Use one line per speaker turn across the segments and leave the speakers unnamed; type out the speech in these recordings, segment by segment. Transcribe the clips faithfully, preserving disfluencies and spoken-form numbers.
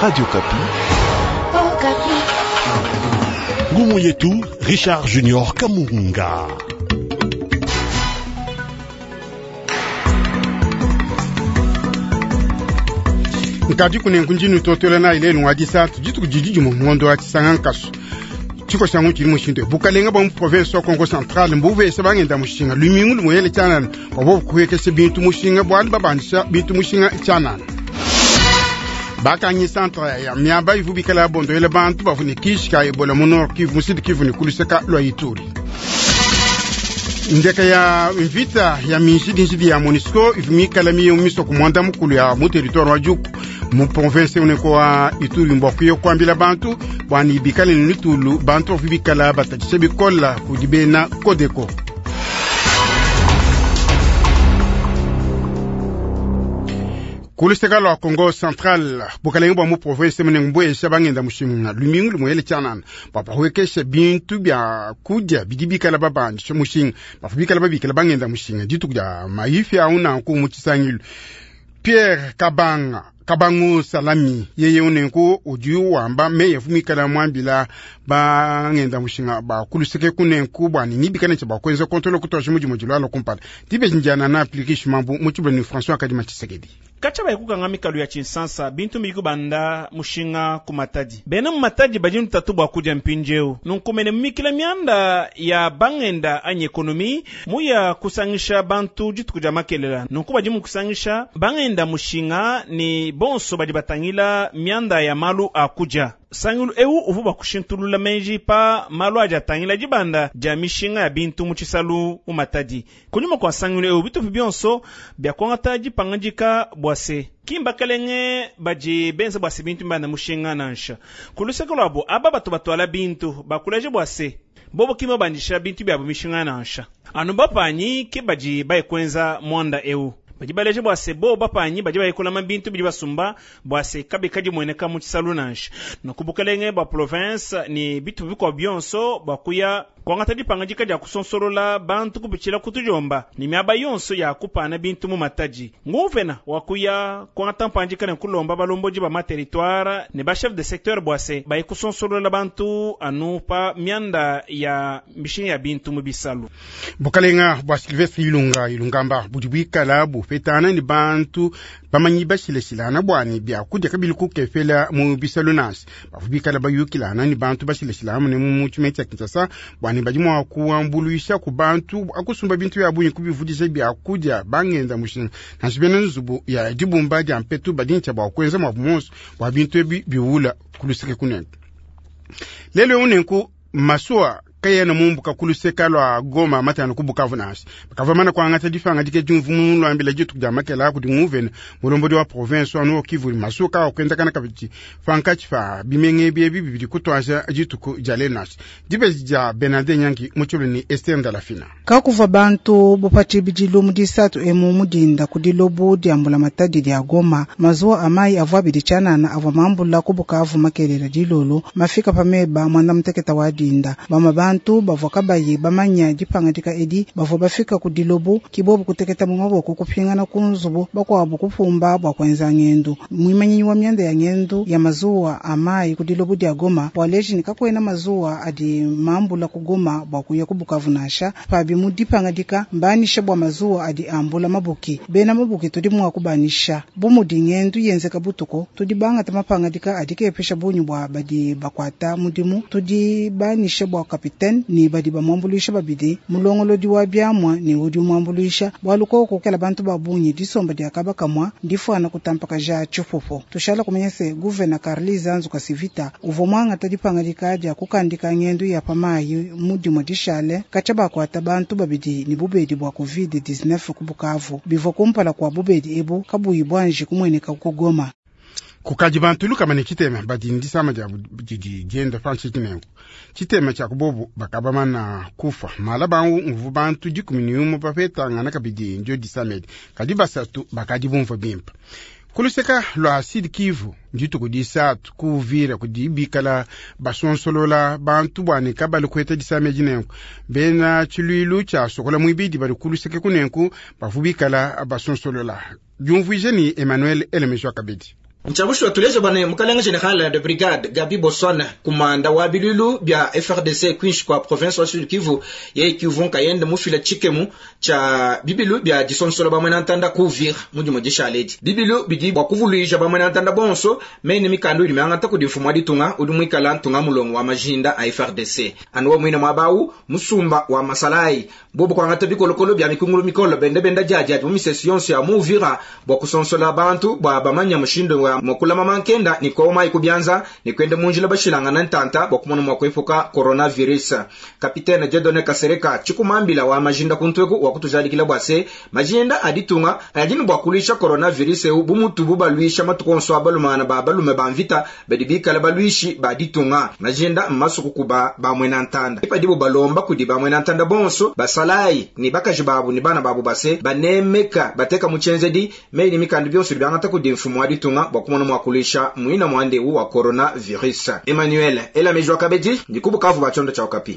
Radio Kapi.
Oh, Kapi.
Ngumu yetu Richard Junior Kamunga.
Nkadi kunenku njinu totola na ile nwadi satu jitu kujijiji mu ngondo ati sangankasu chiko changu chiri mushindo bukalenga ba mu province wa Congo Central mbuve sabangenda mushinga lumingu lumwele chanan obo kuweke se bintu mushinga bwali babanisha bintu mushinga chanan bakanyi centre ya miaba ivubikala bondo ele bantu bafuni kishika ebola monor kivu musidi kivu ni kuliseka lwa Ituri ndeka ya invita ya minshidi nshidi ya Monisco ivumikala miyo miso kumwanda mukulu ya mu territoire wa Juku mu province uneko wa Ituri mbokuyo kwambila bantu bwani bikala ni tulu bantu vibikala batakise bikola kudibena kodeko kuliseka lwa Congo Central bukalenga bwa mu province munengbo eshabangenda mushinga lumingu lumwele chanan papa huekesha bintu bya kudya bidibikala babandi mushinga bafubikala babikala bangenda mushinga ditu kya maifi auna ku muchisangilu Pierre Kabanga Kabangu Salami yeye unenko uju wamba meye fumikala mwambila ba ngenda mushinga ba kuluseke kunenko bwani nibikane cha ba kwenza kontrole kutosha muji mujilo alo kumpala tibe njana na application mambu muchibwe ni François Kadima Tshisekedi
kacha baikuka ngamikalu ya chinsansa bintu miku banda mushinga kumatadi bena mumatadi bajinu tatu bwa kuja mpinjeu nunkumene mmikila mianda ya bangenda anye ekonomi muya kusangisha bantu jitu kuja makelela nunkuba jimu kusangisha bangenda mushinga ni bonso badi batangila mianda ya malu akuja sangulu ewu uvuba kushintulula menji pa malu aja tangila jibanda jamishinga ya bintu muchisalu umatadi kunyuma kwa sangulu ewu bitu vibionso bia kwangata jipangajika bwase kimba kalenge baji benza bwase bintu mbanda mushinga nansha kuluseka lwabo aba batu batwala bintu bakulaje bwase bobo kima bandisha bintu bia mishinga nansha anu bapanyi ke baji baikwenza mwanda ewu baji baleje bwase bo bapanyi baji bayikola mabintu bili basumba bwase kabe kaji mweneka mu chisalunanshi nokubukalenge ba province ni bitu biko byonso bakuya kwangata dipanga kaja kusonsorola bantu kubichila kutujomba ni miaba yonso ya kupana bintu mu mataji nguvena wakuya kwangata mpanjika ne kulomba balomboji ba ma territoire ne ba chef de secteur bwase bayi kusonsorola bantu anu pa mianda ya mishin ya bintu mu bisalu
bukalenga bwa Sylvestre Ilunga Ilungamba budibika labu fetana ni bantu bamanyi bashileshilana bwani bya kujya kabili kukefela mu bisalunas bafubika laba yukilana ni bantu bashileshilana ne mu chimeti Kinshasa bwani bajimwa kuambuluisha ku bantu akusumba bintu ya bunyi kubivudisha bya kujya bangenda mushinga nasibena nzubu ya dibumba ja mpetu badincha ba kwenza mabumonso wa bintu biwula kulusike kunene lelo unenku masua kaya na mumbu kakuluseka lwa Goma matano kubukavu nashi bakavamana kwa ngata difanga dike jumvumu lwa ambila jitu jamakela kuti nguvena mulombodi wa province wanu Kivu masuka okwenda kana kabiti fankachifa bimenge biebi bibidi kutwaja jitu ku jale nashi dibe ja Benade Nyangi muchulu ni Esther Ndalafina
kakuva bantu bopati bijilu mudisatu emu mudinda kudilobu diambula matadi dia Goma mazuwa amai avwa bidichana na avwa mambula kubukavu makelera jilolo mafika pameba mwanda mteketa wadinda bama bantu bavoka bayi bamanya dipanga dika edi bavo bafika kudilobu kibobu kuteketa mu maboko kupingana kunzubu bakwa bukufumba bakwenza ngendo mwimanyi wa myanda ya ngendo ya mazuwa amai kudilobu dia Goma waleji nikakwena mazuwa adi mambula kugoma bakuya kubukavu nasha pabi mudipanga dika mbanisha bwa mazuwa adi ambula mabuki bena mabuki tudi mwa kubanisha bumudi ngendo yenzeka butuko tudi banga tamapanga dika adike pesha bunyu bwa badi bakwata mudimu tudi banisha bwa kapita ni badi ba mwambulisha babidi mulongolo diwa byamwa ni udi mwambulisha bwaluko kokela bantu babunyi disomba dia kabakamwa ndifana kutampaka ja chufofo tushala kumenyese governor Carliza Nzuka Sivita uvomanga tadipanga dikaja kukandika ngendo ya pamayi mudi modishale kachaba kwa tabantu babidi ni bubedi bwa covid nineteen kubukavu bivo kumpala kwa bubedi ebo kabuyi bwanje kumweneka kugoma
kukaji bantu luka mane chitema badi ndisama ja jidi jenda fanchi kinengo chitema cha kubobu bakabamana kufa malaba nguvu bantu jikuminiumo pafeta ngana kabidi njo disamed kadiba satu bakadi bumva bimpa kuluseka lwa Sud Kivu njito kudisa tukuvira kudibikala basonsolola bantu bwane kabali kweta disame jinenko bena chiluilu cha sokola mwibidi bali kuluseka kunenku bafubikala basonsolola jumvuije ni Emmanuel Elemeswa Kabedi
Mchabushi watuleje bwana mkalenga general de brigade Gabi Bosson kumanda wa bilulu bya F R D C Quinch kwa province wa Sud Kivu ye Kivu kayende mufila chikemu cha bibilu bya disonsolo ba mwana ntanda kuvir mudi modisha ledi bibilu bidi bwa kuvuluija ba mwana ntanda bonso mene mikando ili manga taku difumwa ditunga udumwikala ntunga mulongo wa majinda a F R D C anwa mwina mwabawu musumba wa masalai bobo kwa ngata bikolokolo bya mikungulu mikolo bende benda jaji ati mumisesiyonso ya muvira bwa kusonsola abantu bwa bamanya mushindo wa mokula mama nkenda ni koma ikubyanza ni kwende munjila bashilanga na ntanta bokumona mwakwefuka coronavirus. Kapitene Jedone Kasereka chikumambila wa majinda kuntweku wa kutujalikila bwase majinda aditunga ayajini bwakulisha coronavirus eu bumutu bubaluisha matukonso abalumana babalume banvita bedibika la baluishi baditunga majinda masuku kuba bamwena ntanda ipadibu balomba kudi bamwena ntanda bonso basalai ni bakajibabu ni bana babu base banemeka bateka muchenzedi meini mikandi byonso byangata kudi mfumu aditunga bokumona mwakulisha mwina mwande u wa coronavirus. Emmanuel ela mejwa kabedi ndikubu kavu bachondo cha Okapi.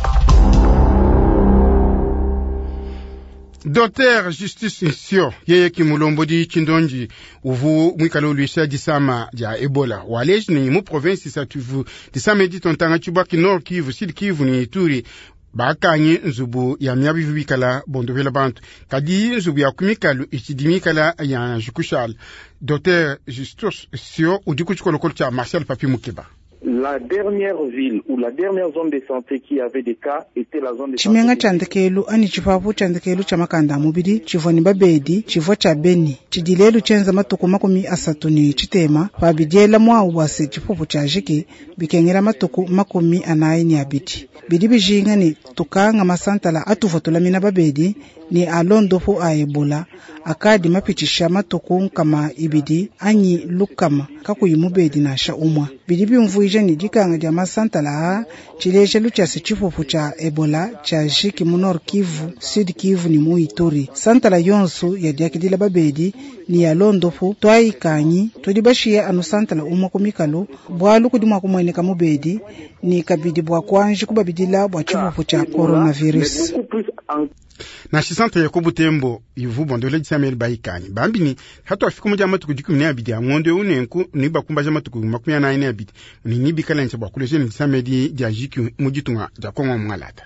Docteur Justice Nsio yeye kimulombo di Chindonji uvu mwikalo luisha disama ja Ebola waleji ni mu province sa Kivu disama di tontanga chubaki Nord Kivu Sud Kivu ni Ituri bakanyi nzubu ya miabi vibikala bondo vela bantu kadi nzubu ya kumikalu ichidimikala ya jukushal. Docteur Justice Nsio udiku chikolokolo cha Martial Papi Mukeba.
La dernière ville ou la dernière zone de santé qui avait des cas était la zone de santé.
Chimenga chandekelu ani chipapu chandekelu cha makanda mubidi chivoni babedi chivo cha Beni chidilelu chenza matuku makumi asatu ni chitema babidela mwa uwase chipopu cha jiki bikengera matuku makumi anayi ni abiti bidi bijinga ni tukanga masantala atuvotula mina babedi ni alondofu a Ebola akadi mapichisha matuku kama ibidi anyi lukama kakuyimubedi na sha umwa bidi bimvuije ni dikanga dia masantala chileje luchasi chipopu cha Ebola cha jiki mu Nord Kivu Sud Kivu ni mu Ituri santala yonsu ya diakidila babedi ni alondofu twai kanyi tudibashia anu santala umwa kumikalo bwalu kudimwa kumweneka mubedi ni kabidi bwa kwanji kubabidila bwa chipopu cha coronavirus.
Na shisanta ya Butembo ivu bondole jisameli baikani bambini hatu afiku moja matuku diku mne abidi ya mwonde unenku niba kumbaja matuku makumia na ine abidi uninibi kala nche bakuleshe ni jisameli dia jiki mujitunga jakongwa mngalata.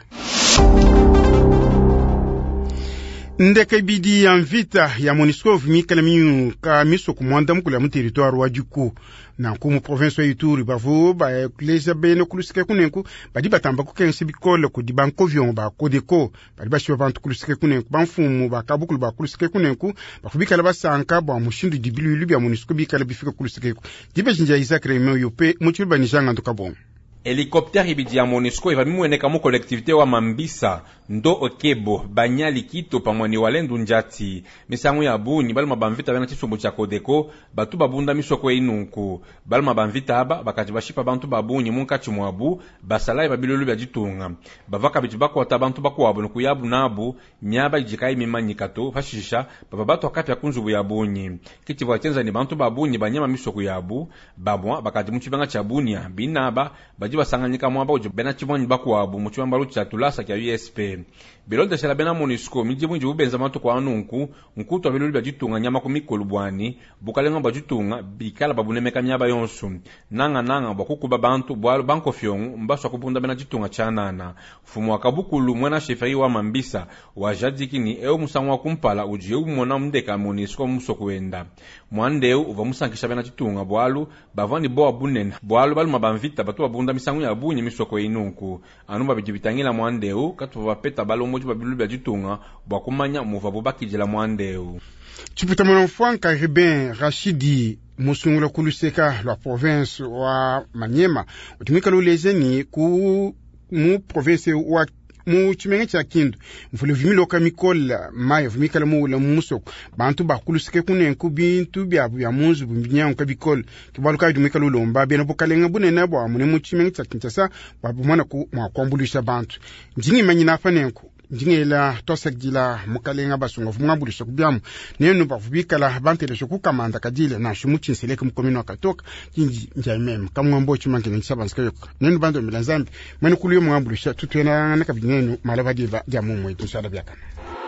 Ndeka bidi ya mvita ya Monisco vimika la miyu ka miso kumwanda mkula mu territoire wa Juku na kumu province wa Ituri bavu ba kuleja bene kulusike kunenku badi batamba ku kensi bikola ku di banko vion ba Kodeko badi bashiba bantu kulusike kunenku banfumu ba kabukulu ba kulusike kunenku bakubika la basanka ba mushindu dibilu bya Monisco bikala bifika kulusike dibe jinja Isaac Remo yope muchulu banijanga ndokabon.
Helicopter ibidi ya Monisco iva mimueneka mu kolektivite wa Mambisa ndo Okebo Banyali Kito pamwani walendu njati misangu ya buni balma bamvita bana chisombo cha Kodeko batu babunda misoko inunku balma bamvita aba bakati bashipa bantu babuni munka chimwabu basalai babilulu bya jitunga bavaka biti bakota bantu bakwabo nukuyabu nabu nyaba ijikai mimanyikato fashisha baba batu akati akunzubu ya buni kiti bwatenza ni bantu babuni banyama misoko yabu babwa bakati muchibanga cha bunia binaba bajiba sanganyika mwamba ujo bena chiboni bakwabo muchibamba lucha tulasa kya U S P bilonde shala bena Monisco mijibu nje ubenza matu kwa anunku nkuto abilulu bya jitunga nyama kumikolu bwani bukalenga ba jitunga bikala babunemeka myaba yonsu nanga nanga bakukuba bantu bwalo banko fyongu mbaswa kupunda bena jitunga chanana fumu akabukulu mwana sheferi wa Mambisa wa jadiki ni eo musangwa kumpala ujiye umona mdeka Monisco musoko wenda mwandeu uva musankisha bena jitunga bwalo bavani boa bunen bwalo balu mabamvita batu babunda misangu ya bunyi misoko inunku anumba bijibitangila mwandeu katu bapeta balo moju babilu bya jitunga bwakumanya muva bubakijela mwandeu.
Chiputa mwanamfuanka Ruben Rashidi musungula kuluseka la province wa Maniema utumika lulezeni ku mu province wa mu chimenge cha Kindu mfule vimilo kamikola mayo vimikala mu la musoko bantu bakulusike kunenku bintu bya bya munzu binyanga kabikol kibaluka idumika lulomba bena bukalenga bunena bwa mune mu chimenge cha Kinshasa babumana ku mwakwambulisha bantu njingi manyina fanenku njingela tosakdila mukalenga basunga vumwabulisha kubyamu nenu bavubikala bantele shokukamanda kadile na shumuchinseleke mukomino akatoka jinji njamem kamwambo chimangene nsabanska yoka nenu bando milanzambi mwene kuliyo mwambulisha tutwena nakabinenu malabadiva jamu mwe tusala byakana.